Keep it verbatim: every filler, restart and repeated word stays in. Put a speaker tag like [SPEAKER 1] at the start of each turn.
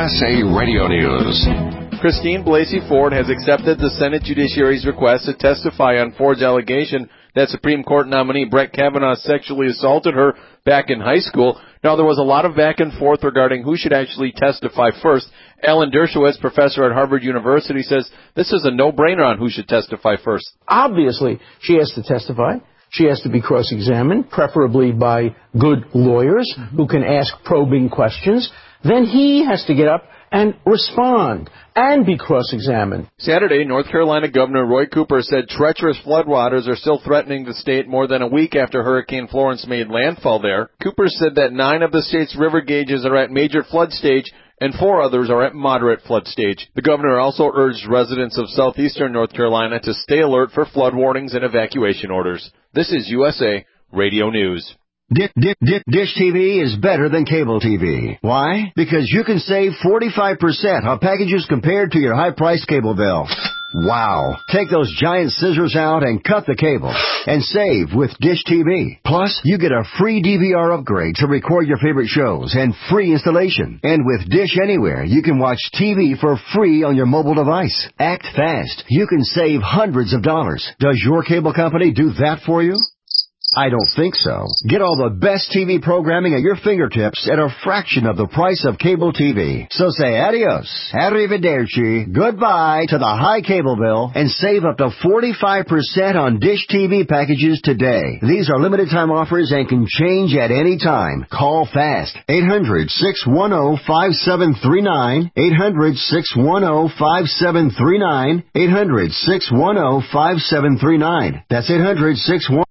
[SPEAKER 1] S A Radio News.
[SPEAKER 2] Christine Blasey Ford has accepted the Senate Judiciary's request to testify on Ford's allegation that Supreme Court nominee Brett Kavanaugh sexually assaulted her back in high school. Now, there was a lot of back and forth regarding who should actually testify first. Alan Dershowitz, professor at Harvard University, says this is a no-brainer on who should testify first.
[SPEAKER 3] Obviously, she has to testify. She has to be cross-examined, preferably by good lawyers mm-hmm. who can ask probing questions. Then he has to get up and respond and be cross-examined.
[SPEAKER 2] Saturday, North Carolina Governor Roy Cooper said treacherous floodwaters are still threatening the state more than a week after Hurricane Florence made landfall there. Cooper said that nine of the state's river gauges are at major flood stage and four others are at moderate flood stage. The governor also urged residents of southeastern North Carolina to stay alert for flood warnings and evacuation orders. This is U S A Radio News.
[SPEAKER 4] Dish, dish, dish T V is better than cable T V. Why? Because you can save forty-five percent on packages compared to your high-priced cable bill. Wow. Take those giant scissors out and cut the cable and save with Dish T V. Plus, you get a free D V R upgrade to record your favorite shows and free installation. And with Dish Anywhere, you can watch T V for free on your mobile device. Act fast. You can save hundreds of dollars. Does your cable company do that for you? I don't think so. Get all the best T V programming at your fingertips at a fraction of the price of cable T V. So say adios, arrivederci, goodbye to the high cable bill and save up to forty-five percent on Dish T V packages today. These are limited time offers and can change at any time. Call fast. eight hundred, six one zero, five seven three nine. eight hundred, six one zero, five seven three nine. eight hundred, six one zero, five seven three nine. That's eight hundred, six one zero